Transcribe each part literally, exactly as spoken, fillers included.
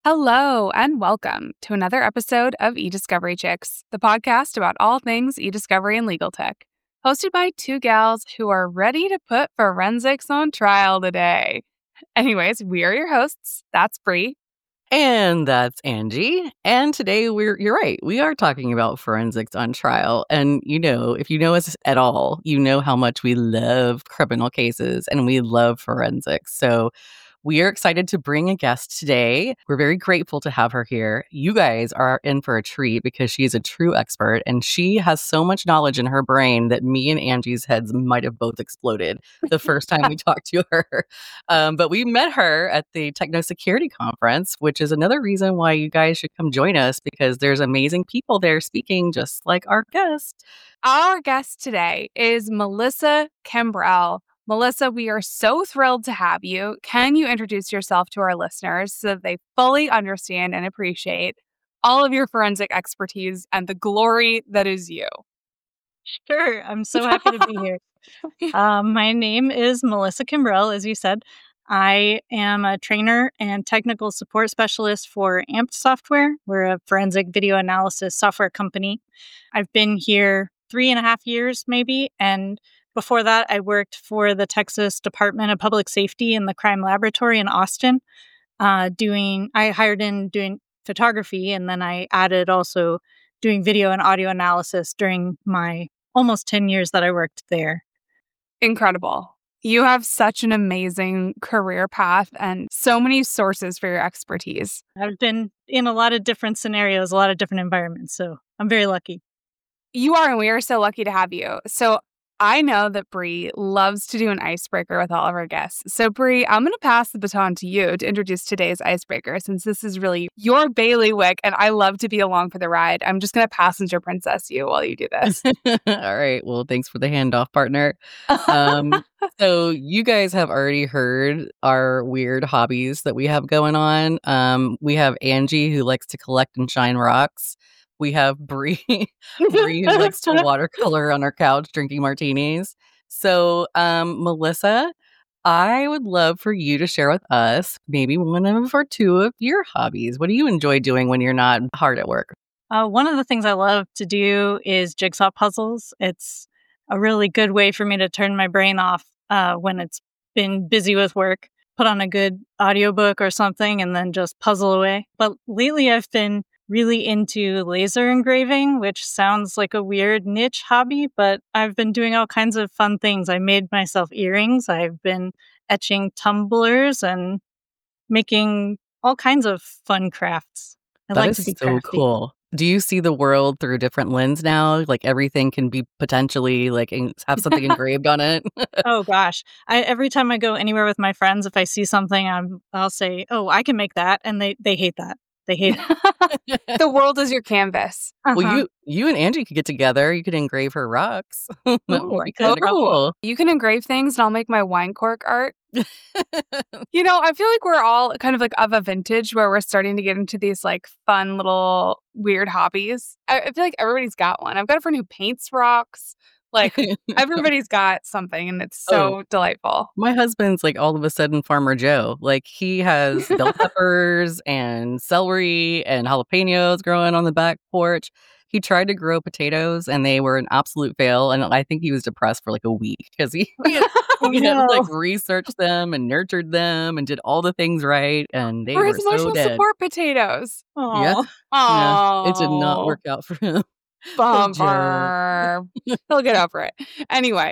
Hello and welcome to another episode of eDiscovery Chicks, the podcast about all things eDiscovery and legal tech, hosted by two gals who are ready to put forensics on trial today. Anyways, we are your hosts. That's Bree. And that's Angie. And today we're, you're right, we are talking about forensics on trial. And you know, if you know us at all, you know how much we love criminal cases and we love forensics. So we are excited to bring a guest today. We're very grateful to have her here. You guys are in for a treat because she is a true expert and she has so much knowledge in her brain that me and Angie's heads might have both exploded the first time we talked to her. Um, but we met her at the Techno Security Conference, which is another reason why you guys should come join us because there's amazing people there speaking just like our guest. Our guest today is Melissa Kimbrell. Melissa, we are so thrilled to have you. Can you introduce yourself to our listeners so that they fully understand and appreciate all of your forensic expertise and the glory that is you? Sure. I'm so happy to be here. Um, my name is Melissa Kimbrell, as you said. I am a trainer and technical support specialist for Amped Software. We're a forensic video analysis software company. I've been here three and a half years, maybe, and before that, I worked for the Texas Department of Public Safety in the Crime Laboratory in Austin, uh, doing, I hired in doing photography, and then I added also doing video and audio analysis during my almost ten years that I worked there. Incredible. You have such an amazing career path and so many sources for your expertise. I've been in a lot of different scenarios, a lot of different environments, so I'm very lucky. You are, and we are so lucky to have you. So I know that Bree loves to do an icebreaker with all of our guests. So, Bree, I'm going to pass the baton to you to introduce today's icebreaker, since this is really your bailiwick, and I love to be along for the ride. I'm just going to passenger princess you while you do this. All right. Well, thanks for the handoff, partner. Um, so you guys have already heard our weird hobbies that we have going on. Um, we have Angie, who likes to collect and shine rocks. We have Bree, Bree who likes to watercolor on our couch drinking martinis. So, um, Melissa, I would love for you to share with us maybe one of or two of your hobbies. What do you enjoy doing when you're not hard at work? Uh, one of the things I love to do is jigsaw puzzles. It's a really good way for me to turn my brain off uh, when it's been busy with work. Put on a good audiobook or something and then just puzzle away. But lately I've been really into laser engraving, which sounds like a weird niche hobby, but I've been doing all kinds of fun things. I made myself earrings. I've been etching tumblers and making all kinds of fun crafts. I that like is to be so crafty. Cool. Do you see the world through a different lens now? Like everything can be potentially like en- have something engraved on it? Oh gosh. I every time I go anywhere with my friends, if I see something, I'm I'll say, "Oh, I can make that." And they they hate that. They hate it. The world is your canvas. Uh-huh. Well, you you and Angie could get together. You could engrave her rocks. That Ooh, would I be could. kind of cool. You can engrave things and I'll make my wine cork art. You know, I feel like we're all kind of like of a vintage where we're starting to get into these like fun little weird hobbies. I, I feel like everybody's got one. I've got a friend who paints rocks. Like everybody's got something and it's so Oh. delightful. My husband's like all of a sudden Farmer Joe. Like he has bell peppers and celery and jalapenos growing on the back porch. He tried to grow potatoes and they were an absolute fail. And I think he was depressed for like a week because he, he, had, Oh, he had no. like researched them and nurtured them and did all the things right. And they For were his so emotional dead. support potatoes. Aw. Yeah. Oh, Yeah, it did not work out for him. Bummer. He'll get over it. Anyway.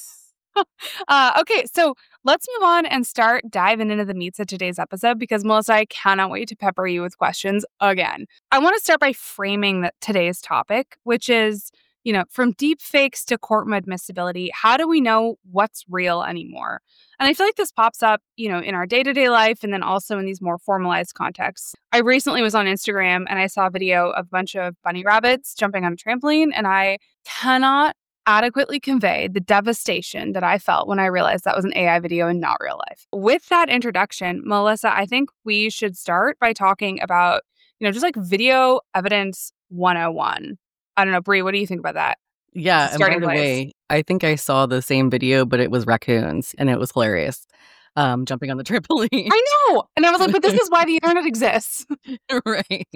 uh, okay, so let's move on and start diving into the meats of today's episode because, Melissa, I cannot wait to pepper you with questions again. I want to start by framing the, today's topic, which is, you know, from deep fakes to courtroom admissibility, how do we know what's real anymore? And I feel like this pops up, you know, in our day-to-day life and then also in these more formalized contexts. I recently was on Instagram and I saw a video of a bunch of bunny rabbits jumping on a trampoline, and I cannot adequately convey the devastation that I felt when I realized that was an A I video and not real life. With that introduction, Melissa, I think we should start by talking about, you know, just like video evidence one oh one. I don't know, Bree, what do you think about that? Yeah, and by Starting the place. way, I think I saw the same video, but it was raccoons, and it was hilarious. um, jumping on the trampoline. I know. And I was like, but this is why the internet exists. Right.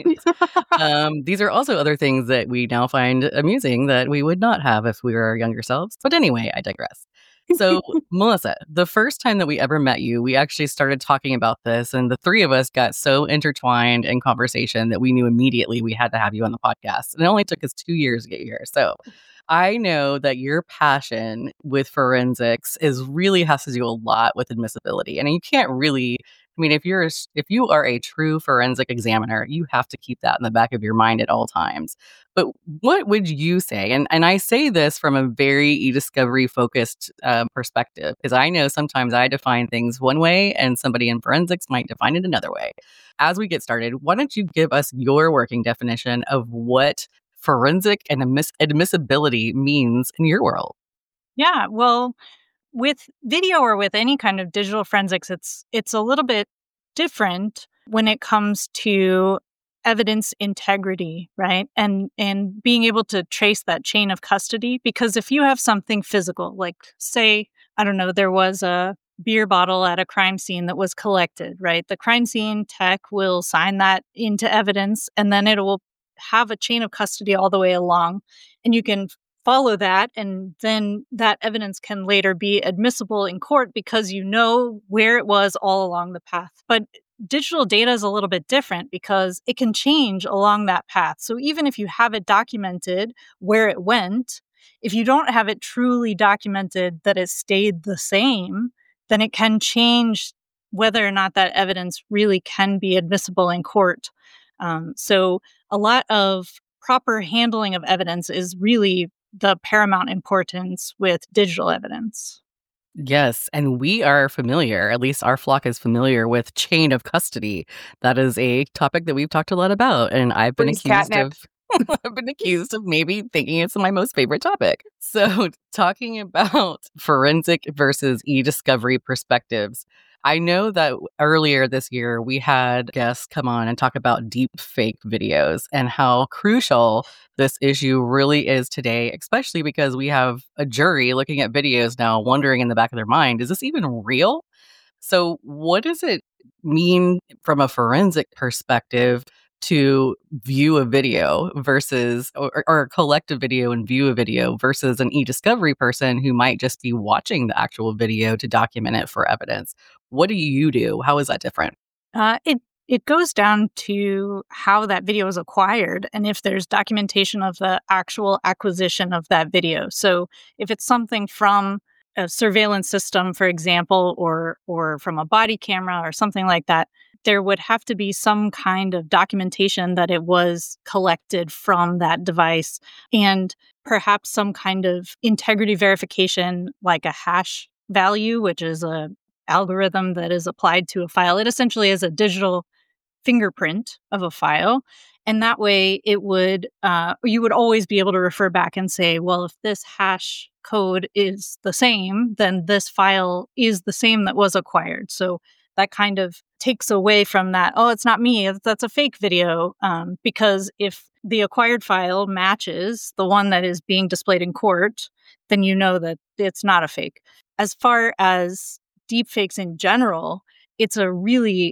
Um, these are also other things that we now find amusing that we would not have if we were our younger selves. But anyway, I digress. So, Melissa, the first time that we ever met you, we actually started talking about this, and the three of us got so intertwined in conversation that we knew immediately we had to have you on the podcast. And it only took us two years to get here. So, I know that your passion with forensics is really has to do a lot with admissibility, and you can't really. I mean, if you're a, if you are a true forensic examiner, you have to keep that in the back of your mind at all times. But what would you say? And and I say this from a very e-discovery focused uh, perspective, because I know sometimes I define things one way and somebody in forensics might define it another way. As we get started, why don't you give us your working definition of what forensic and admiss- admissibility means in your world? Yeah, well, with video or with any kind of digital forensics, it's it's a little bit different when it comes to evidence integrity, right? And and being able to trace that chain of custody. Because if you have something physical, like say, I don't know, there was a beer bottle at a crime scene that was collected, right? The crime scene tech will sign that into evidence, and then it will have a chain of custody all the way along. And you can follow that, and then that evidence can later be admissible in court because you know where it was all along the path. But digital data is a little bit different because it can change along that path. So even if you have it documented where it went, if you don't have it truly documented that it stayed the same, then it can change whether or not that evidence really can be admissible in court. Um, so a lot of proper handling of evidence is really the paramount importance with digital evidence. Yes, and we are familiar, at least our flock is familiar with chain of custody. That is a topic that we've talked a lot about, and I've been Please, accused catnip. of I've been accused of maybe thinking it's my most favorite topic. So, talking about forensic versus e-discovery perspectives, I know that earlier this year we had guests come on and talk about deep fake videos and how crucial this issue really is today, especially because we have a jury looking at videos now wondering in the back of their mind, is this even real? So, what does it mean from a forensic perspective to view a video versus, or, or collect a video and view a video versus an e-discovery person who might just be watching the actual video to document it for evidence? What do you do? How is that different? Uh, it it goes down to how that video is acquired and if there's documentation of the actual acquisition of that video. So if it's something from a surveillance system, for example, or or from a body camera or something like that, there would have to be some kind of documentation that it was collected from that device, and perhaps some kind of integrity verification like a hash value, which is a algorithm that is applied to a file. It essentially is a digital fingerprint of a file. And that way it would, uh, you would always be able to refer back and say, well, if this hash code is the same, then this file is the same that was acquired. So that kind of takes away from that, oh, it's not me, that's a fake video. Um, because if the acquired file matches the one that is being displayed in court, then you know that it's not a fake. As far as deepfakes in general, it's a really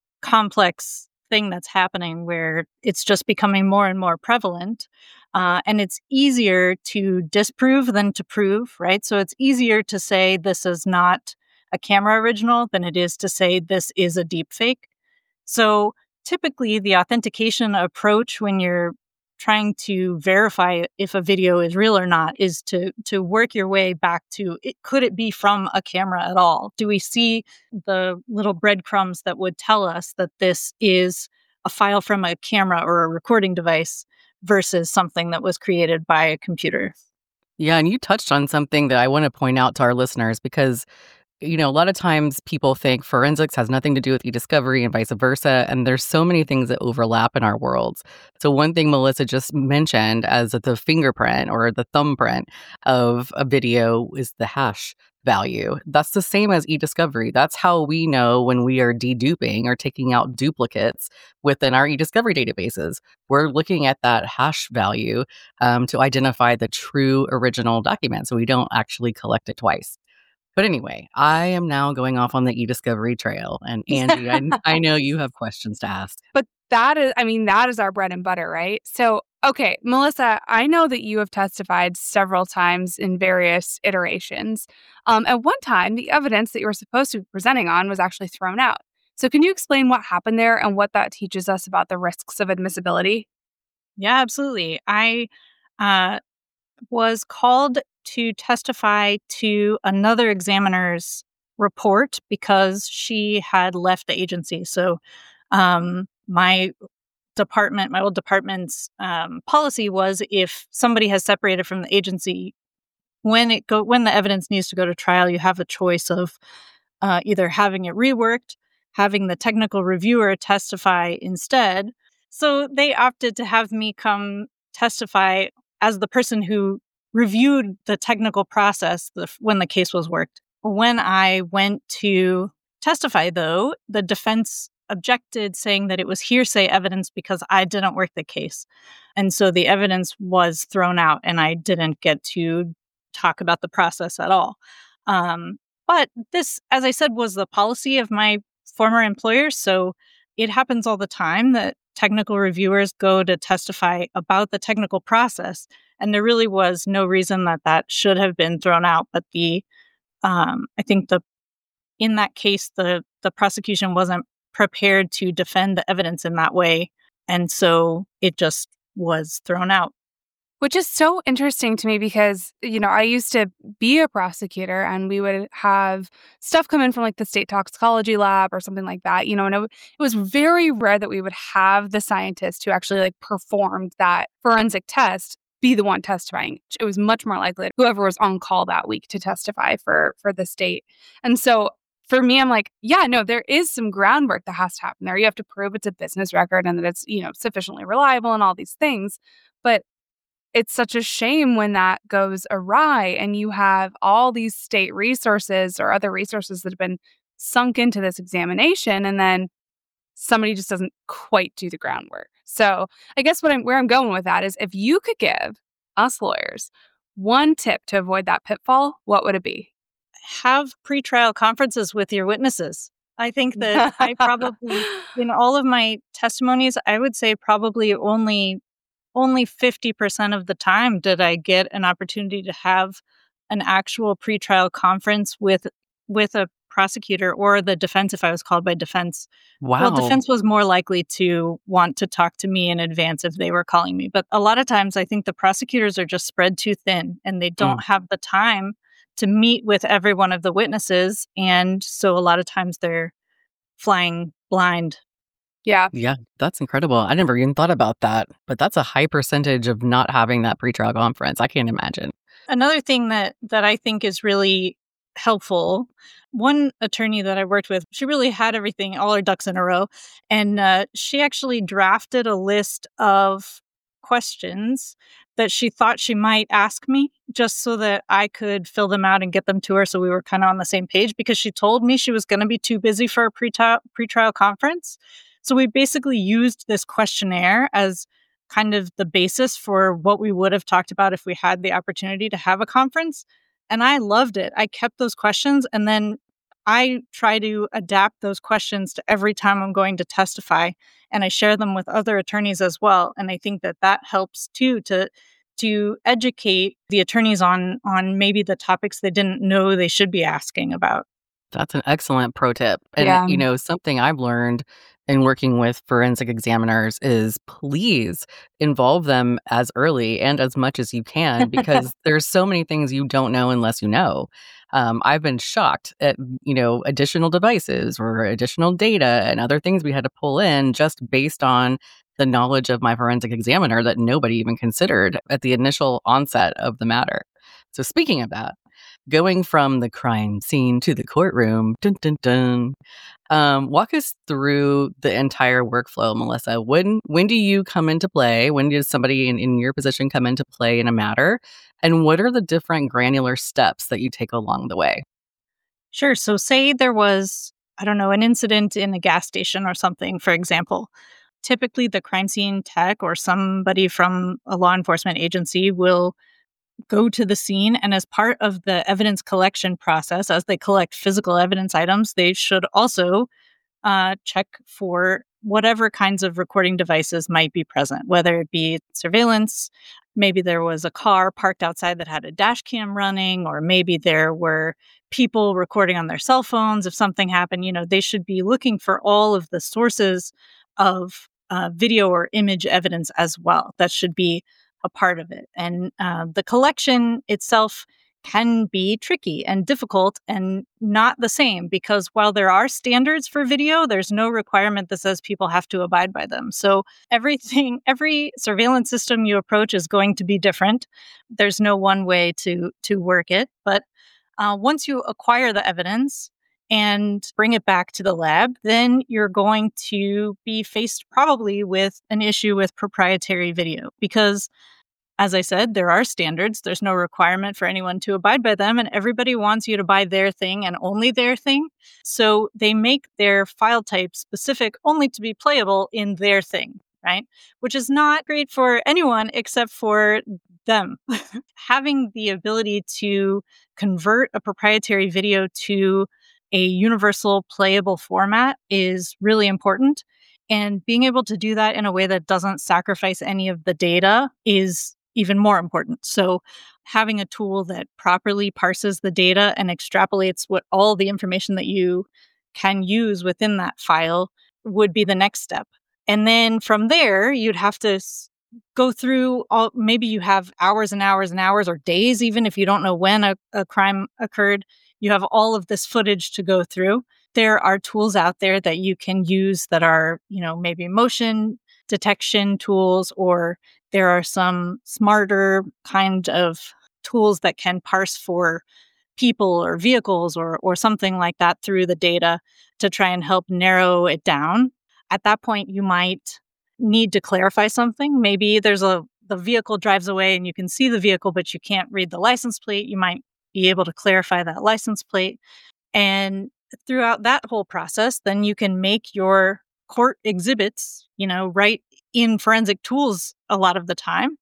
complex thing that's happening where it's just becoming more and more prevalent. Uh, and it's easier to disprove than to prove, right? So it's easier to say this is not a camera original than it is to say this is a deepfake. So typically the authentication approach when you're trying to verify if a video is real or not is to to work your way back to it. Could it be from a camera at all? Do we see the little breadcrumbs that would tell us that this is a file from a camera or a recording device versus something that was created by a computer? Yeah, and you touched on something that I want to point out to our listeners because you know, a lot of times people think forensics has nothing to do with e-discovery and vice versa. And there's so many things that overlap in our worlds. So one thing Melissa just mentioned as the fingerprint or the thumbprint of a video is the hash value. That's the same as e-discovery. That's how we know when we are deduping or taking out duplicates within our e-discovery databases. We're looking at that hash value um, to identify the true original document so we don't actually collect it twice. But anyway, I am now going off on the e-discovery trail. And Angie, I, I know you have questions to ask. But that is, I mean, that is our bread and butter, right? So, okay, Melissa, I know that you have testified several times in various iterations. Um, at one time, the evidence that you were supposed to be presenting on was actually thrown out. So can you explain what happened there and what that teaches us about the risks of admissibility? Yeah, absolutely. I uh, was called to testify to another examiner's report because she had left the agency. So um, my department, my old department's um, policy was if somebody has separated from the agency, when it go when the evidence needs to go to trial, you have a choice of uh, either having it reworked, having the technical reviewer testify instead. So they opted to have me come testify as the person who reviewed the technical process the, when the case was worked. When I went to testify, though, the defense objected, saying that it was hearsay evidence because I didn't work the case. And so the evidence was thrown out and I didn't get to talk about the process at all. Um, but this, as I said, was the policy of my former employer. So it happens all the time that technical reviewers go to testify about the technical process. And there really was no reason that that should have been thrown out. But the, um, I think the, in that case, the, the prosecution wasn't prepared to defend the evidence in that way. And so it just was thrown out. Which is so interesting to me because, you know, I used to be a prosecutor and we would have stuff come in from like the state toxicology lab or something like that, you know, and it, it was very rare that we would have the scientist who actually like performed that forensic test be the one testifying. It was much more likely that whoever was on call that week to testify for, for the state. And so for me, I'm like, yeah, no, there is some groundwork that has to happen there. You have to prove it's a business record and that it's, you know, sufficiently reliable and all these things. But it's such a shame when that goes awry and you have all these state resources or other resources that have been sunk into this examination and then somebody just doesn't quite do the groundwork. So I guess what I'm, where I'm going with that is if you could give us lawyers one tip to avoid that pitfall, what would it be? Have pretrial conferences with your witnesses. I think that I probably, in all of my testimonies, I would say probably only Only fifty percent of the time did I get an opportunity to have an actual pretrial conference with with a prosecutor or the defense if I was called by defense. Wow. Well, defense was more likely to want to talk to me in advance if they were calling me. But a lot of times I think the prosecutors are just spread too thin and they don't mm. have the time to meet with every one of the witnesses. And so a lot of times they're flying blind. Yeah. Yeah, that's incredible. I never even thought about that, but that's a high percentage of not having that pretrial conference. I can't imagine. Another thing that, that I think is really helpful, one attorney that I worked with, she really had everything, all her ducks in a row. And uh, she actually drafted a list of questions that she thought she might ask me just so that I could fill them out and get them to her so we were kind of on the same page because she told me she was going to be too busy for a pretrial, pretrial conference. So we basically used this questionnaire as kind of the basis for what we would have talked about if we had the opportunity to have a conference. And I loved it. I kept those questions and then I try to adapt those questions to every time I'm going to testify. And I share them with other attorneys as well. And I think that that helps too to to educate the attorneys on on maybe the topics they didn't know they should be asking about. That's an excellent pro tip. And, Yeah. you know, something I've learned in working with forensic examiners is please involve them as early and as much as you can because there's so many things you don't know unless you know. Um, I've been shocked at, you know, additional devices or additional data and other things we had to pull in just based on the knowledge of my forensic examiner that nobody even considered at the initial onset of the matter. So speaking of that, going from the crime scene to the courtroom, dun, dun, dun. Um, walk us through the entire workflow, Melissa. When when do you come into play? When does somebody in, in your position come into play in a matter? And what are the different granular steps that you take along the way? Sure. So say there was, I don't know, an incident in a gas station or something, for example. Typically, the crime scene tech or somebody from a law enforcement agency will go to the scene, and as part of the evidence collection process, as they collect physical evidence items, they should also uh, check for whatever kinds of recording devices might be present, whether it be surveillance, maybe there was a car parked outside that had a dash cam running, or maybe there were people recording on their cell phones if something happened. You know, they should be looking for all of the sources of uh, video or image evidence as well. That should be a part of it. And uh, the collection itself can be tricky and difficult and not the same, because while there are standards for video, there's no requirement that says people have to abide by them. So everything, every surveillance system you approach is going to be different. There's no one way to to work it. But uh, once you acquire the evidence and bring it back to the lab, then you're going to be faced probably with an issue with proprietary video, because as I said, there are standards. There's no requirement for anyone to abide by them, and everybody wants you to buy their thing and only their thing. So they make their file type specific only to be playable in their thing, right? Which is not great for anyone except for them. Having the ability to convert a proprietary video to a universal playable format is really important. And being able to do that in a way that doesn't sacrifice any of the data is even more important. So having a tool that properly parses the data and extrapolates what all the information that you can use within that file would be the next step. And then from there, you'd have to s- go through all, maybe you have hours and hours and hours or days, even if you don't know when a, a crime occurred, you have all of this footage to go through. There are tools out there that you can use that are, you know, maybe motion detection tools, or there are some smarter kind of tools that can parse for people or vehicles or or something like that through the data to try and help narrow it down. At that point, you might need to clarify something. Maybe there's a the vehicle drives away and you can see the vehicle, but you can't read the license plate. You might be able to clarify that license plate. And throughout that whole process, then you can make your court exhibits, you know, right in forensic tools a lot of the time,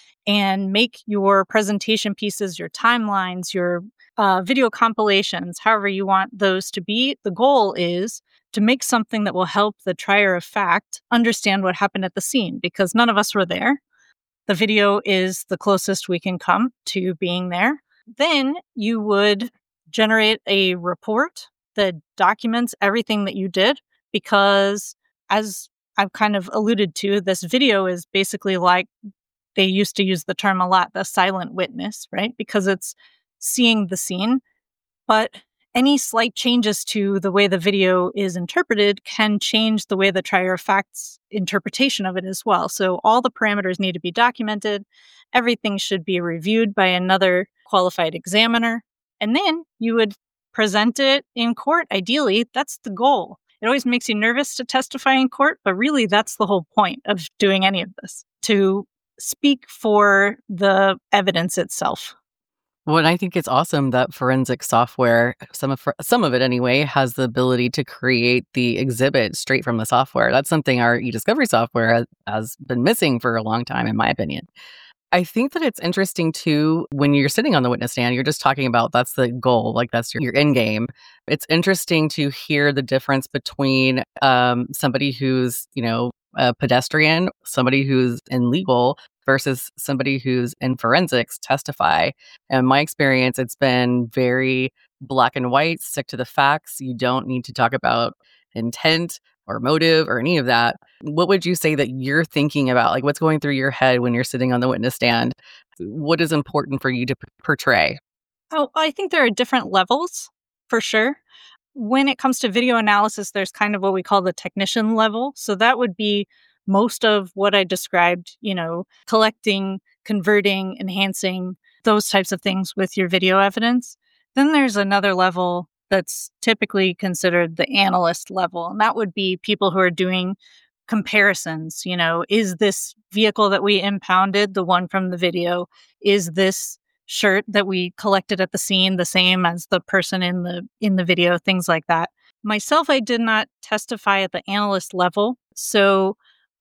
and make your presentation pieces, your timelines, your uh, video compilations, however you want those to be. The goal is to make something that will help the trier of fact understand what happened at the scene, because none of us were there. The video is the closest we can come to being there. Then you would generate a report that documents everything that you did, because as I've kind of alluded to, this video is basically like, they used to use the term a lot, the silent witness, right? Because it's seeing the scene, but any slight changes to the way the video is interpreted can change the way the trier of fact's interpretation of it as well. So all the parameters need to be documented. Everything should be reviewed by another qualified examiner. And then you would present it in court. Ideally, that's the goal. It always makes you nervous to testify in court, but really that's the whole point of doing any of this, to speak for the evidence itself. Well, and I think it's awesome that forensic software, some of some of it anyway, has the ability to create the exhibit straight from the software. That's something our eDiscovery software has, has been missing for a long time, in my opinion. I think that it's interesting too, when you're sitting on the witness stand, you're just talking about that's the goal, like that's your, your end game. It's interesting to hear the difference between um, somebody who's, you know, a pedestrian, somebody who's in legal versus somebody who's in forensics testify. And in my experience, it's been very black and white, stick to the facts. You don't need to talk about intent or motive or any of that. What would you say that you're thinking about? Like, what's going through your head when you're sitting on the witness stand? What is important for you to p- portray? Oh, I think there are different levels for sure. When it comes to video analysis, there's kind of what we call the technician level. So that would be most of what I described, you know, collecting, converting, enhancing, those types of things with your video evidence. Then there's another level that's typically considered the analyst level. And that would be people who are doing comparisons. You know, is this vehicle that we impounded the one from the video? Is this shirt that we collected at the scene the same as the person in the in the video? Things like that. Myself, I did not testify at the analyst level. So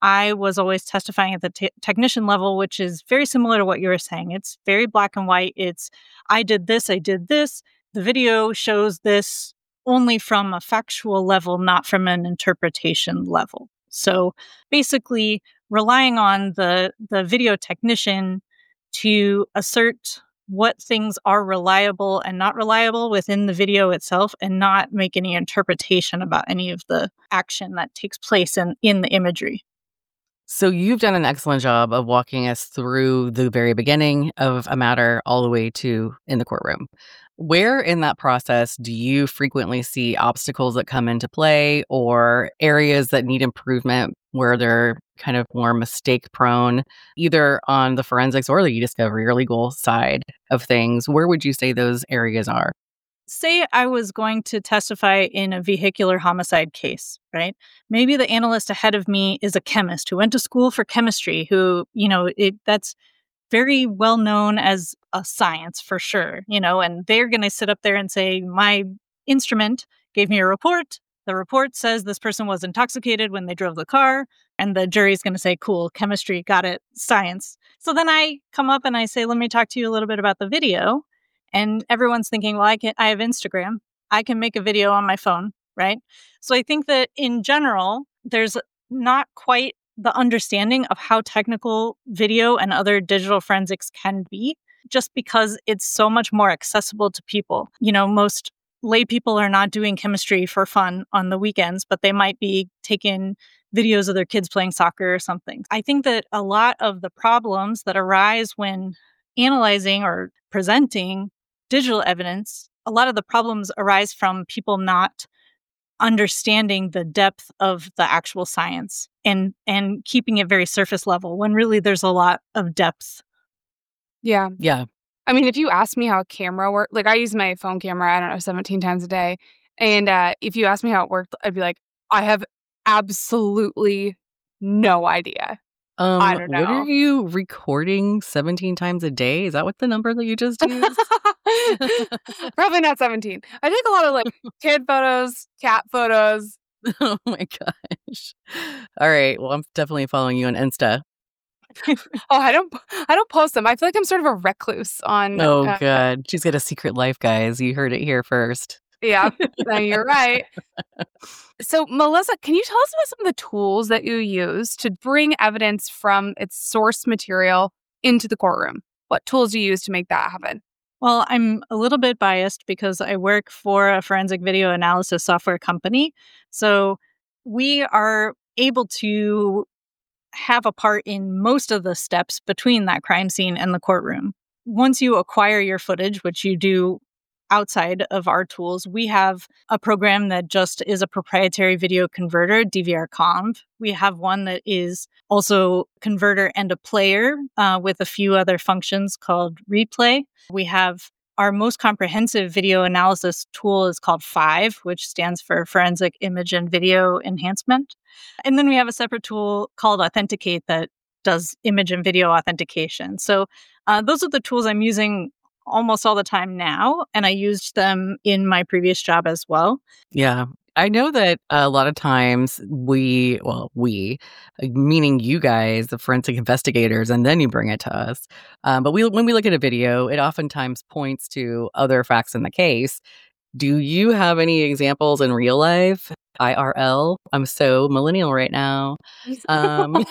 I was always testifying at the t- technician level, which is very similar to what you were saying. It's very black and white. It's, I did this, I did this. The video shows this only from a factual level, not from an interpretation level. So basically, relying on the, the video technician to assert what things are reliable and not reliable within the video itself and not make any interpretation about any of the action that takes place in, in the imagery. So you've done an excellent job of walking us through the very beginning of a matter all the way to in the courtroom. Where in that process do you frequently see obstacles that come into play or areas that need improvement where they're kind of more mistake prone, either on the forensics or the e-discovery or legal side of things? Where would you say those areas are? Say I was going to testify in a vehicular homicide case, right? Maybe the analyst ahead of me is a chemist who went to school for chemistry, who, you know, it that's very well known as a science for sure, you know, and they're going to sit up there and say, my instrument gave me a report. The report says this person was intoxicated when they drove the car. And the jury's going to say, cool, chemistry, got it, science. So then I come up and I say, let me talk to you a little bit about the video. And everyone's thinking, well, I can, I have Instagram. I can make a video on my phone, right? So I think that in general, there's not quite the understanding of how technical video and other digital forensics can be, just because it's so much more accessible to people. You know, most lay people are not doing chemistry for fun on the weekends, but they might be taking videos of their kids playing soccer or something. I think that a lot of the problems that arise when analyzing or presenting digital evidence, a lot of the problems arise from people not understanding the depth of the actual science and and keeping it very surface level when really there's a lot of depth. Yeah. Yeah. I mean, if you ask me how a camera works, like I use my phone camera, I don't know, seventeen times a day. And uh, if you ask me how it worked, I'd be like, I have absolutely no idea. Um, I don't what are know. you recording seventeen times a day? Is that what the number that you just used? Probably not seventeen. I take a lot of like kid photos, cat photos. Oh my gosh. All right. Well, I'm definitely following you on Insta. Oh, I don't I don't post them. I feel like I'm sort of a recluse on Oh uh, God. She's got a secret life, guys. You heard it here first. yeah, no, you're right. So, Melissa, can you tell us about some of the tools that you use to bring evidence from its source material into the courtroom? What tools do you use to make that happen? Well, I'm a little bit biased because I work for a forensic video analysis software company. So we are able to have a part in most of the steps between that crime scene and the courtroom. Once you acquire your footage, which you do outside of our tools, we have a program that just is a proprietary video converter, D V R Conv. We have one that is also converter and a player uh, with a few other functions called Replay. We have our most comprehensive video analysis tool is called FIVE, which stands for Forensic Image and Video Enhancement. And then we have a separate tool called Authenticate that does image and video authentication. So uh, those are the tools I'm using almost all the time now, and I used them in my previous job as well. Yeah. I know that a lot of times we, well, we, meaning you guys, the forensic investigators, and then you bring it to us. Um, but we, when we look at a video, it oftentimes points to other facts in the case. Do you have any examples in real life? I R L? I'm so millennial right now. Um,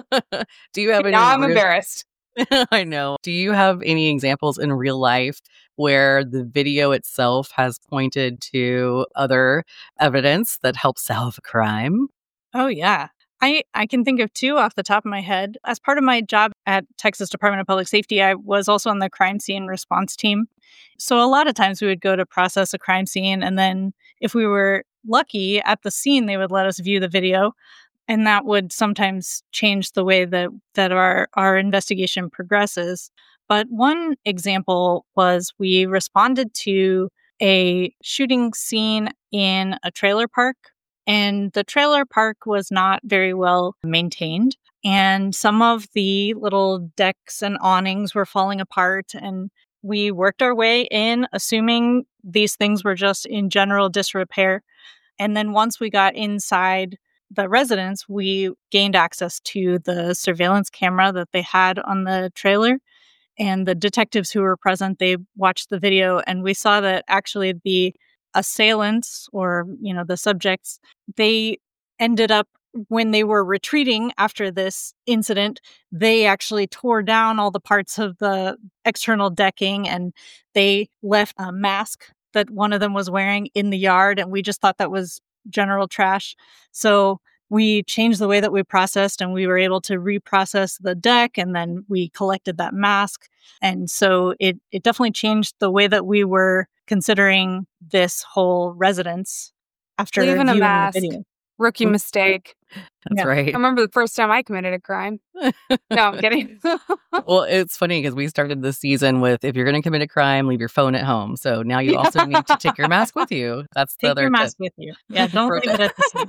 do you have any? Now I'm real- embarrassed. I know. Do you have any examples in real life where the video itself has pointed to other evidence that helps solve a crime? Oh, yeah. I, I can think of two off the top of my head. As part of my job at Texas Department of Public Safety, I was also on the crime scene response team. So a lot of times we would go to process a crime scene, and then if we were lucky at the scene, they would let us view the video. And that would sometimes change the way that, that our, our investigation progresses. But one example was we responded to a shooting scene in a trailer park, and the trailer park was not very well maintained. And some of the little decks and awnings were falling apart. And we worked our way in, assuming these things were just in general disrepair. And then once we got inside the residence, we gained access to the surveillance camera that they had on the trailer. And the detectives who were present, they watched the video, and we saw that actually the assailants, or, you know, the subjects, they ended up, when they were retreating after this incident, they actually tore down all the parts of the external decking, and they left a mask that one of them was wearing in the yard, and we just thought that was general trash. So we changed the way that we processed, and we were able to reprocess the deck, and then we collected that mask. And so it it definitely changed the way that we were considering this whole residence after Leaving a viewing the mask. video. Rookie mistake. That's Yeah. I right. remember the first time I committed a crime. No, I'm kidding. Well, it's funny because we started this season with, if you're going to commit a crime, leave your phone at home. So now you also need to take your mask with you. That's the Take other your tip. mask with you. Yeah, don't For leave it at the scene.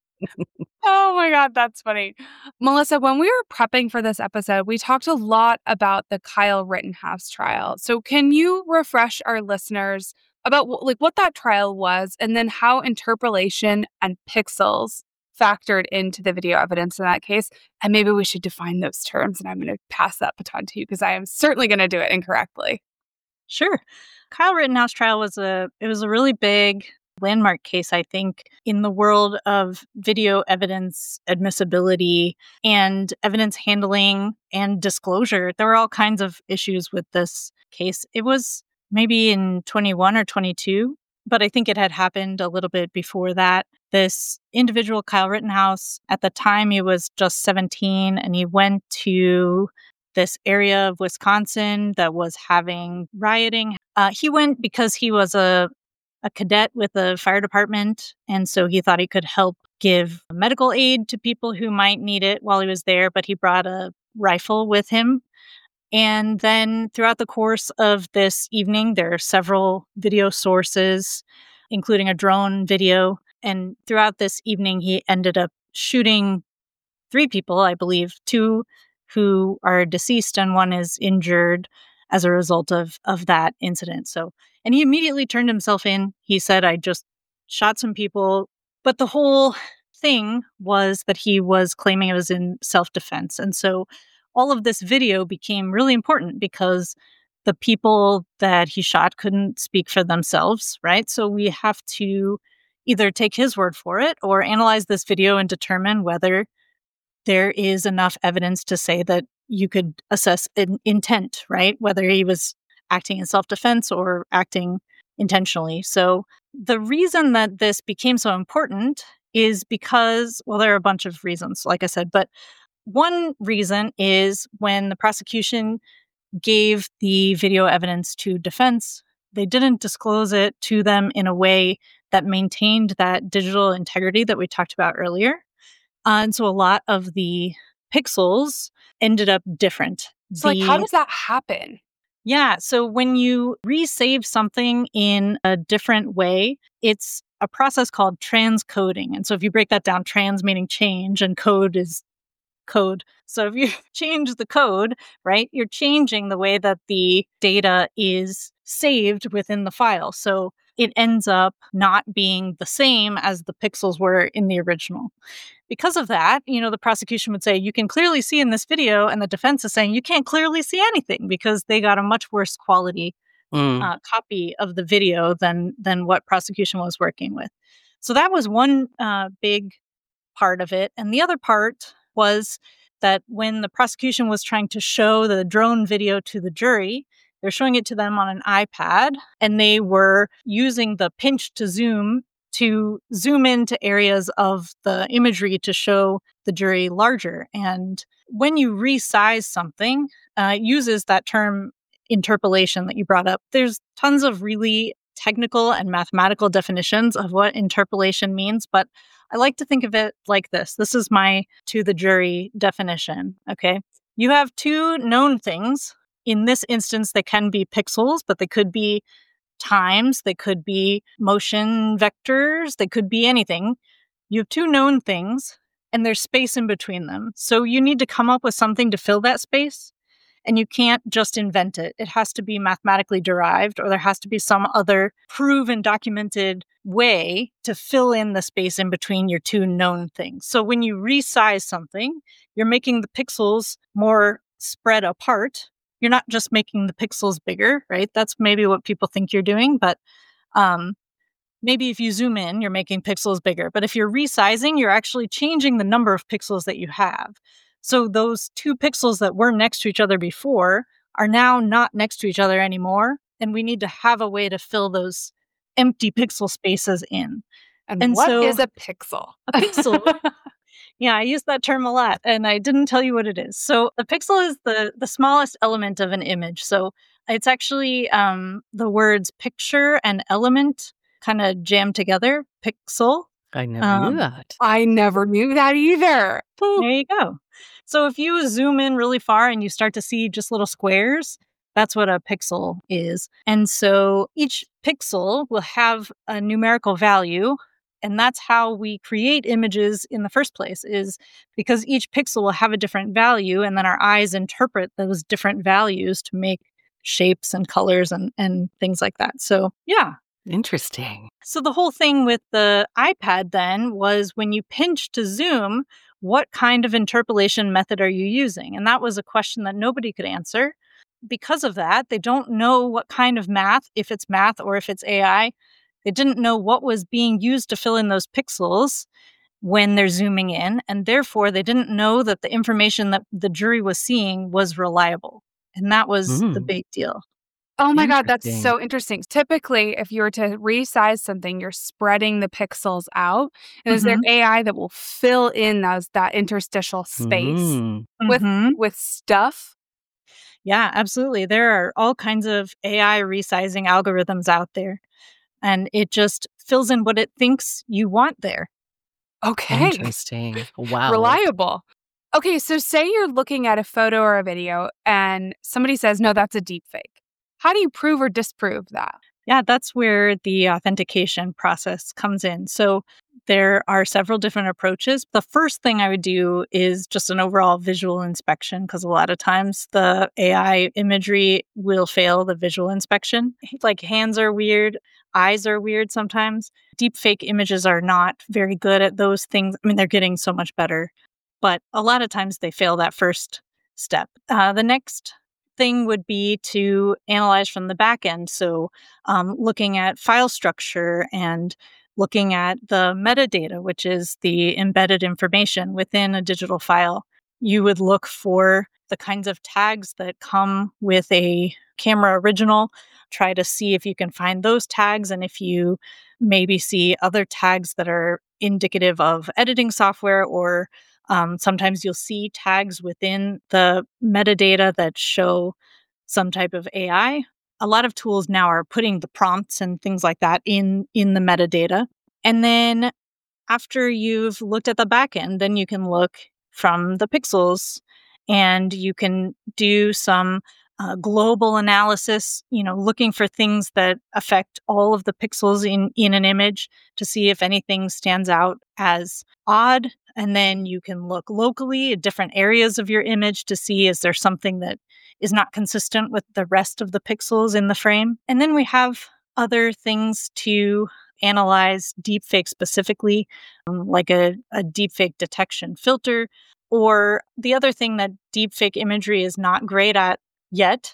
Oh my God, that's funny. Melissa, when we were prepping for this episode, we talked a lot about the Kyle Rittenhouse trial. So can you refresh our listeners about wh- like what that trial was, and then how interpolation and pixels factored into the video evidence in that case? And maybe we should define those terms, and I'm going to pass that baton to you because I am certainly going to do it incorrectly. Sure. Kyle Rittenhouse trial was a it was a really big landmark case, I think, in the world of video evidence admissibility and evidence handling and disclosure. There were all kinds of issues with this case. It was maybe in twenty-one or twenty-two, but I think it had happened a little bit before that. This individual, Kyle Rittenhouse, at the time he was just seventeen, and he went to this area of Wisconsin that was having rioting. Uh, he went because he was a a cadet with the fire department, and so he thought he could help give medical aid to people who might need it while he was there, but he brought a rifle with him. And then throughout the course of this evening, there are several video sources, including a drone video. And throughout this evening, he ended up shooting three people, I believe, two who are deceased and one is injured as a result of of that incident. So, and he immediately turned himself in. He said, I just shot some people. But the whole thing was that he was claiming it was in self-defense. And so all of this video became really important because the people that he shot couldn't speak for themselves, right? So we have to either take his word for it or analyze this video and determine whether there is enough evidence to say that you could assess an intent, right? Whether he was acting in self-defense or acting intentionally. So the reason that this became so important is because, well, there are a bunch of reasons, like I said, but one reason is when the prosecution gave the video evidence to defense, they didn't disclose it to them in a way that maintained that digital integrity that we talked about earlier. Uh, and so a lot of the pixels ended up different. So, like, The- how does that happen? yeah. So when you resave something in a different way, it's a process called transcoding. And so if you break that down, trans meaning change and code is code. So if you change the code, right, you're changing the way that the data is saved within the file. So it ends up not being the same as the pixels were in the original. Because of that, you know, the prosecution would say, you can clearly see in this video, and the defense is saying you can't clearly see anything because they got a much worse quality Mm. uh, copy of the video than than what prosecution was working with. So that was one uh, big part of it. And the other part was that when the prosecution was trying to show the drone video to the jury, they're showing it to them on an iPad, and they were using the pinch to zoom to zoom into areas of the imagery to show the jury larger. And when you resize something, uh, it uses that term interpolation that you brought up. There's tons of really technical and mathematical definitions of what interpolation means, but I like to think of it like this. This is my to the jury definition, okay? You have two known things. In this instance, they can be pixels, but they could be times, they could be motion vectors, they could be anything. You have two known things, and there's space in between them. So you need to come up with something to fill that space. And you can't just invent it. It has to be mathematically derived, or there has to be some other proven, documented way to fill in the space in between your two known things. So when you resize something, you're making the pixels more spread apart. You're not just making the pixels bigger, right? That's maybe what people think you're doing, but um, maybe if you zoom in, you're making pixels bigger. But if you're resizing, you're actually changing the number of pixels that you have. So those two pixels that were next to each other before are now not next to each other anymore. And we need to have a way to fill those empty pixel spaces in. And, And what so- is a pixel? A pixel. Yeah, I use that term a lot, and I didn't tell you what it is. So a pixel is the, the smallest element of an image. So it's actually um, the words picture and element kind of jammed together, pixel. I never Um, knew that. I never knew that either. There you go. So if you zoom in really far and you start to see just little squares, that's what a pixel is. And so each pixel will have a numerical value. And that's how we create images in the first place, is because each pixel will have a different value. And then our eyes interpret those different values to make shapes and colors and, and things like that. So yeah. Interesting. So the whole thing with the iPad then was, when you pinch to zoom, what kind of interpolation method are you using? And that was a question that nobody could answer. Because of that, they don't know what kind of math, if it's math or if it's A I. They didn't know what was being used to fill in those pixels when they're zooming in. And therefore, they didn't know that the information that the jury was seeing was reliable. And that was Mm. the big deal. Oh my God, that's Interesting. so interesting. Typically, if you were to resize something, you're spreading the pixels out. And is there Mhm. A I that will fill in those that interstitial space Mm. with Mhm. with stuff? Yeah, absolutely. There are all kinds of A I resizing algorithms out there, and it just fills in what it thinks you want there. Okay. Interesting. Wow. Reliable. Okay, so say you're looking at a photo or a video and somebody says, no, that's a deep fake. How do you prove or disprove that? Yeah, that's where the authentication process comes in. So there are several different approaches. The first thing I would do is just an overall visual inspection, because a lot of times the A I imagery will fail the visual inspection. Like, hands are weird, eyes are weird sometimes. Deepfake images are not very good at those things. I mean, they're getting so much better, but a lot of times they fail that first step. Uh, the next thing would be to analyze from the back end. So um, looking at file structure and looking at the metadata, which is the embedded information within a digital file. You would look for the kinds of tags that come with a camera original, try to see if you can find those tags, and if you maybe see other tags that are indicative of editing software, or um, sometimes you'll see tags within the metadata that show some type of A I. A lot of tools now are putting the prompts and things like that in, in the metadata. And then after you've looked at the backend, then you can look from the pixels, and you can do some uh, global analysis, you know, looking for things that affect all of the pixels in, in an image to see if anything stands out as odd. And then you can look locally at different areas of your image to see, is there something that is not consistent with the rest of the pixels in the frame. And then we have other things to analyze deepfake specifically, um, like a, a deepfake detection filter. Or the other thing that deepfake imagery is not great at yet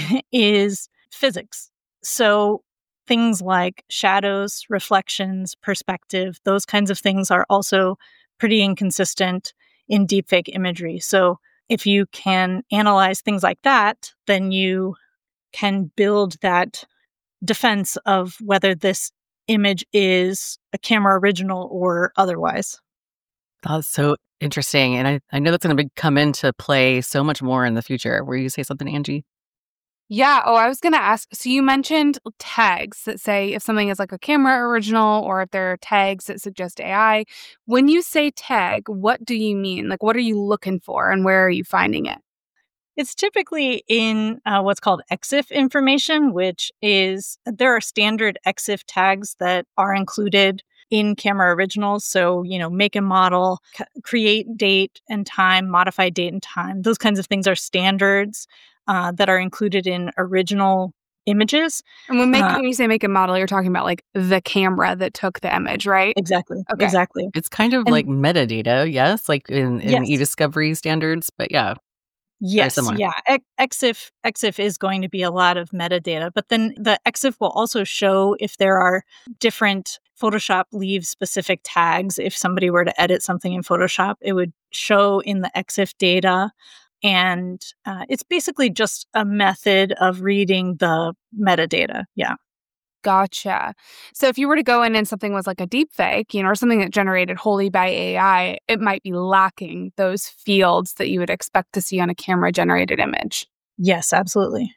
is physics. So things like shadows, reflections, perspective, those kinds of things are also pretty inconsistent in deepfake imagery. So if you can analyze things like that, then you can build that defense of whether this image is a camera original or otherwise. That's so interesting. And I, I know that's going to come into play so much more in the future. Were you say something, Angie? Yeah. Oh, I was going to ask. So you mentioned tags that say if something is like a camera original, or if there are tags that suggest A I. When you say tag, what do you mean? Like, what are you looking for and where are you finding it? It's typically in uh, what's called E X I F information, which is, there are standard E X I F tags that are included in camera originals. So, you know, make and model, c- create date and time, modify date and time. Those kinds of things are standards. uh, that are included in original images. And when, make, Uh, when you say make a model, you're talking about like the camera that took the image, right? Exactly. Okay. Exactly. It's kind of And- like metadata, yes, like in, in Yes. e-discovery standards, but yeah. Yes, similar. yeah. E- EXIF EXIF is going to be a lot of metadata, but then the EXIF will also show if there are different Photoshop leaves specific tags. If somebody were to edit something in Photoshop, it would show in the EXIF data. And uh, it's basically just a method of reading the metadata. Yeah. Gotcha. So if you were to go in and something was like a deep fake, you know, or something that generated wholly by A I, it might be lacking those fields that you would expect to see on a camera generated image. Yes, absolutely.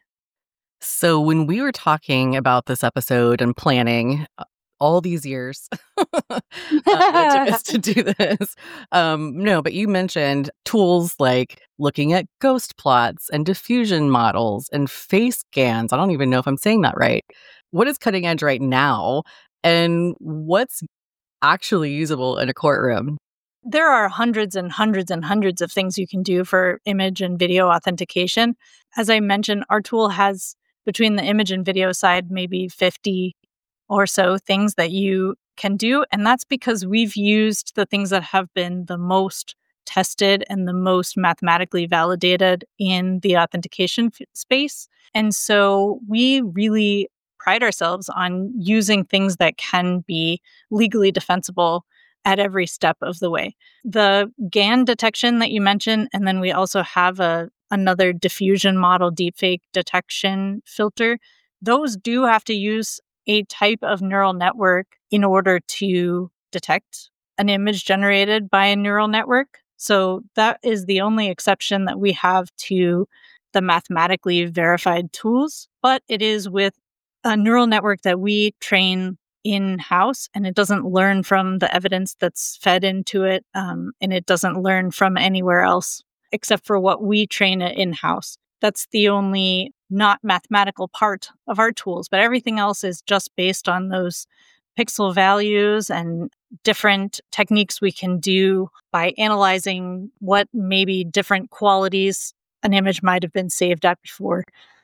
So when we were talking about this episode and planning uh, all these years uh, that it took us to do this, um, no, but you mentioned tools like looking at ghost plots and diffusion models and face scans. I don't even know if I'm saying that right. What is cutting edge right now, and what's actually usable in a courtroom? There are hundreds and hundreds and hundreds of things you can do for image and video authentication. As I mentioned, our tool has, between the image and video side, maybe fifty or so things that you can do. And that's because we've used the things that have been the most tested and the most mathematically validated in the authentication f- space. And so we really pride ourselves on using things that can be legally defensible at every step of the way. The G A N detection that you mentioned, and then we also have a another diffusion model deepfake detection filter. Those do have to use a type of neural network in order to detect an image generated by a neural network. So that is the only exception that we have to the mathematically verified tools, but it is with a neural network that we train in-house, and it doesn't learn from the evidence that's fed into it, um, and it doesn't learn from anywhere else except for what we train it in-house. That's the only not mathematical part of our tools, but everything else is just based on those pixel values and different techniques we can do by analyzing what maybe different qualities an image might have been saved at before.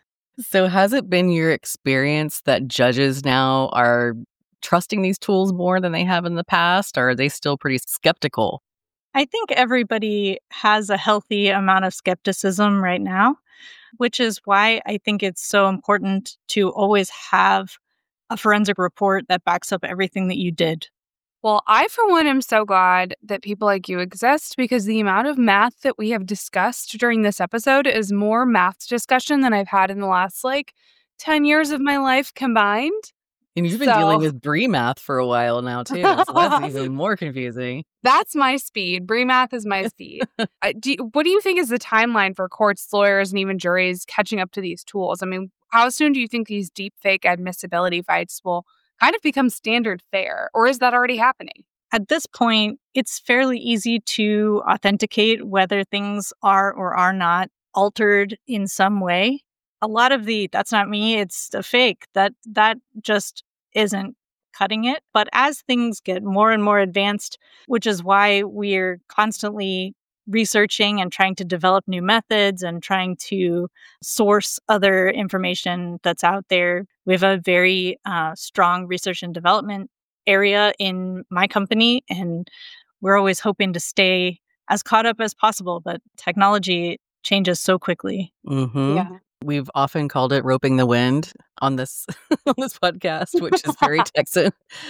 So has it been your experience that judges now are trusting these tools more than they have in the past, or are they still pretty skeptical? I think everybody has a healthy amount of skepticism right now, which is why I think it's so important to always have a forensic report that backs up everything that you did. Well, I, for one, am so glad that people like you exist, because the amount of math that we have discussed during this episode is more math discussion than I've had in the last, like, ten years of my life combined. And you've been So- dealing with Brie math for a while now, too. So that's even more confusing. That's my speed. Brie math is my speed. I, do you- what do you think is the timeline for courts, lawyers, and even juries catching up to these tools? I mean, how soon do you think these deepfake admissibility fights will kind of become standard fare, or is that already happening? At this point, it's fairly easy to authenticate whether things are or are not altered in some way. A lot of the "that's not me, it's a fake," that that just isn't cutting it. But as things get more and more advanced, which is why we're constantly researching and trying to develop new methods and trying to source other information that's out there. We have a very uh, strong research and development area in my company, and we're always hoping to stay as caught up as possible, but technology changes so quickly. Mm-hmm. Yeah. We've often called it roping the wind on this on this podcast, which is very Texan.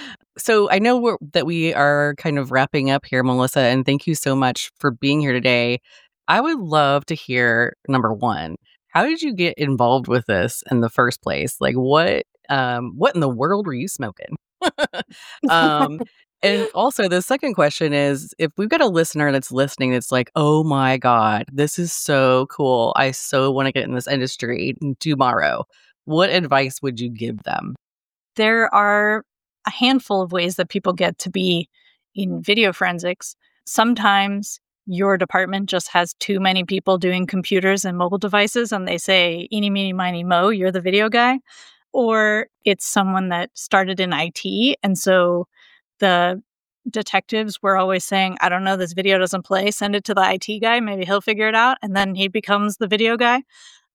So I know we're, that we are kind of wrapping up here, Melissa, and thank you so much for being here today. I would love to hear, number one, how did you get involved with this in the first place? Like, what um, what in the world were you smoking? um, and also, the second question is, if we've got a listener that's listening that's like, oh my God, this is so cool. I so want to get in this industry tomorrow. What advice would you give them? There are a handful of ways that people get to be in video forensics. Sometimes your department just has too many people doing computers and mobile devices, and they say, eeny, meeny, miny, mo, you're the video guy. Or it's someone that started in I T, and so the detectives were always saying, I don't know, this video doesn't play, send it to the I T guy, maybe he'll figure it out, and then he becomes the video guy.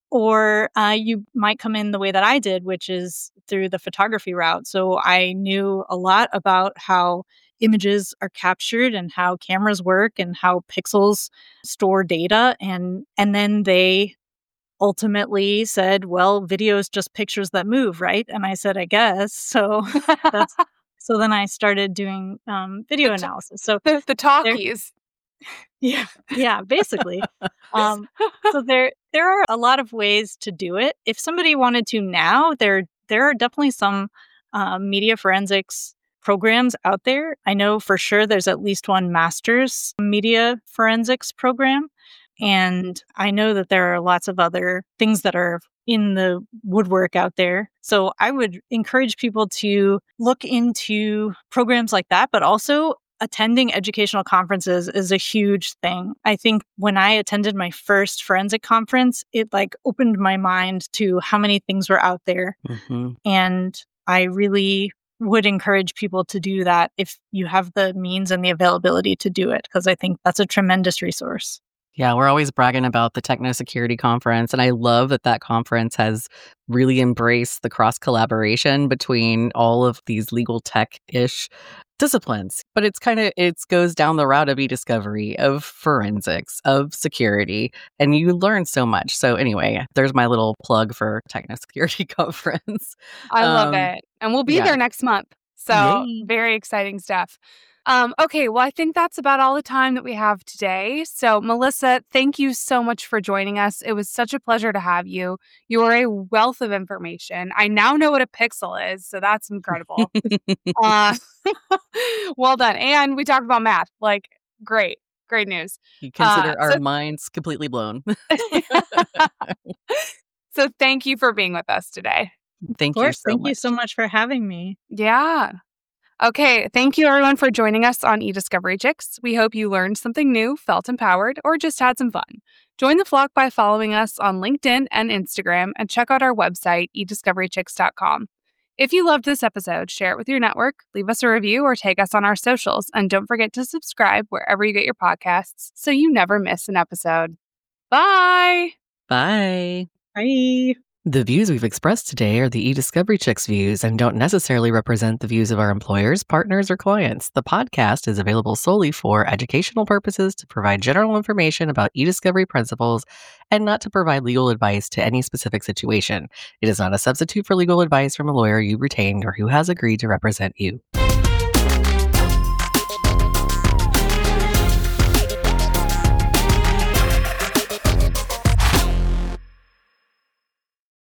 or uh, you might come in the way that I did, which is through the photography route. So I knew a lot about how images are captured and how cameras work and how pixels store data. And, and then they ultimately said, well, video is just pictures that move, right? And I said, I guess. So that's, so then I started doing um, video analysis. So the, the talkies. Yeah, yeah, basically. um, so there there are a lot of ways to do it. If somebody wanted to now, there there are definitely some uh, media forensics programs out there. I know for sure there's at least one master's media forensics program. And I know that there are lots of other things that are in the woodwork out there. So I would encourage people to look into programs like that, but also attending educational conferences is a huge thing. I think when I attended my first forensic conference, it like opened my mind to how many things were out there. Mm-hmm. And I really would encourage people to do that if you have the means and the availability to do it, because I think that's a tremendous resource. Yeah, we're always bragging about the Techno Security Conference, and I love that that conference has really embraced the cross collaboration between all of these legal tech-ish disciplines. But it's kind of it goes down the route of e-discovery, of forensics, of security, and you learn so much. So anyway, there's my little plug for Techno Security Conference. I love Um, it, and we'll be yeah. there next month. So Yay. very exciting stuff. Um, okay, well, I think that's about all the time that we have today. So, Melissa, thank you so much for joining us. It was such a pleasure to have you. You are a wealth of information. I now know what a pixel is, so that's incredible. uh, well done. And we talked about math. Like, great, great news. You consider Uh, our so- minds completely blown. So, thank you for being with us today. Thank Of course, you so thank much. you so much for having me. Yeah. Okay, thank you everyone for joining us on eDiscovery Chicks. We hope you learned something new, felt empowered, or just had some fun. Join the flock by following us on LinkedIn and Instagram, and check out our website, e discovery chicks dot com. If you loved this episode, share it with your network, leave us a review, or tag us on our socials, and don't forget to subscribe wherever you get your podcasts so you never miss an episode. Bye! Bye. Bye. The views we've expressed today are the eDiscovery Chicks views and don't necessarily represent the views of our employers, partners, or clients. The podcast is available solely for educational purposes to provide general information about eDiscovery principles and not to provide legal advice to any specific situation. It is not a substitute for legal advice from a lawyer you retained or who has agreed to represent you.